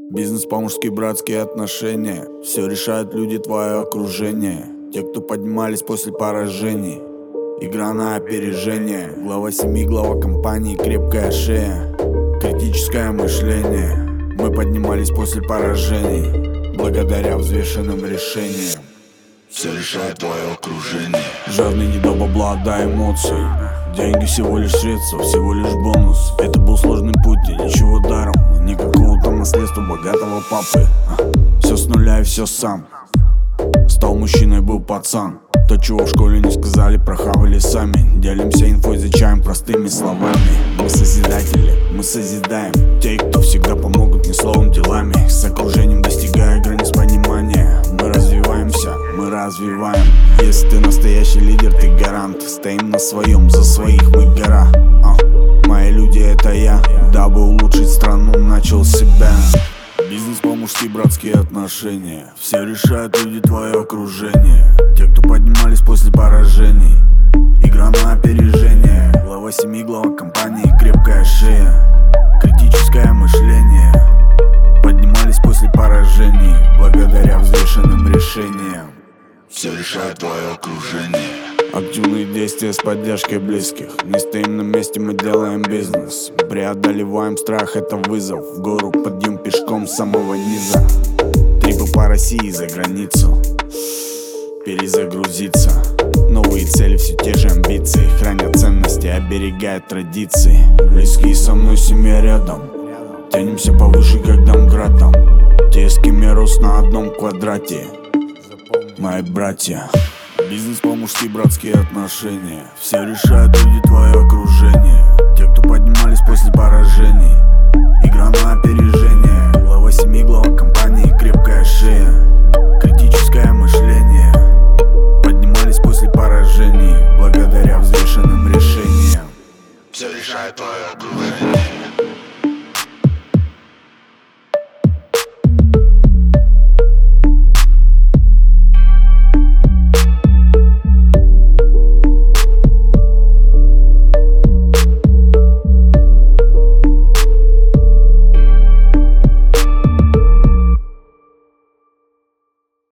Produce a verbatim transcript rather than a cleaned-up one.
Бизнес по-мужски, братские отношения. Все решают люди, твое окружение. Те, кто поднимались после поражений. Игра на опережение. Глава семьи, глава компании, крепкая шея. Критическое мышление. Мы поднимались после поражений, благодаря взвешенным решениям. Все решает твое окружение. Жадный не до бабла, да эмоций. Деньги всего лишь средства, всего лишь бонус. Это был сложный путь, и ничего даром. Никакого там наследства богатого папы. Все с нуля и все сам. Стал мужчиной, был пацан. То, чего в школе не сказали, прохавали сами. Делимся инфой за чаем простыми словами. Мы созидатели, мы созидаем. Те, кто всегда помогут не словом, делами. С окружением достигая границ понимания. Мы развиваемся, мы развиваем. Если ты настоящий лидер, ты гарант. Стоим на своем, за своих мы гора. а. Мои люди это я. Дабы улучшить страну, начал с себя. Бизнес по-мужски, братские отношения. Все решают люди, твое окружение. Те, кто поднимались после поражений. Игра на опережение. Глава семьи, глава компании, крепкая шея. Критическое мышление. Поднимались после поражений, благодаря взвешенным решениям. Все решает твое окружение. Активные действия с поддержкой близких. Не стоим на месте, мы делаем бизнес. Преодолеваем страх, это вызов. В гору подъем пешком с самого низа. Трипы по России за границу. Перезагрузиться. Новые цели, все те же амбиции. Хранят ценности, оберегают традиции. Близкие со мной, семья рядом. Тянемся повыше, как домградом. Те, с кем я рос на одном квадрате. Мои братья. Бизнес по-мужски, братские отношения. Все решают люди, твое окружение. Те, кто поднимались после поражений. Игра на опережение.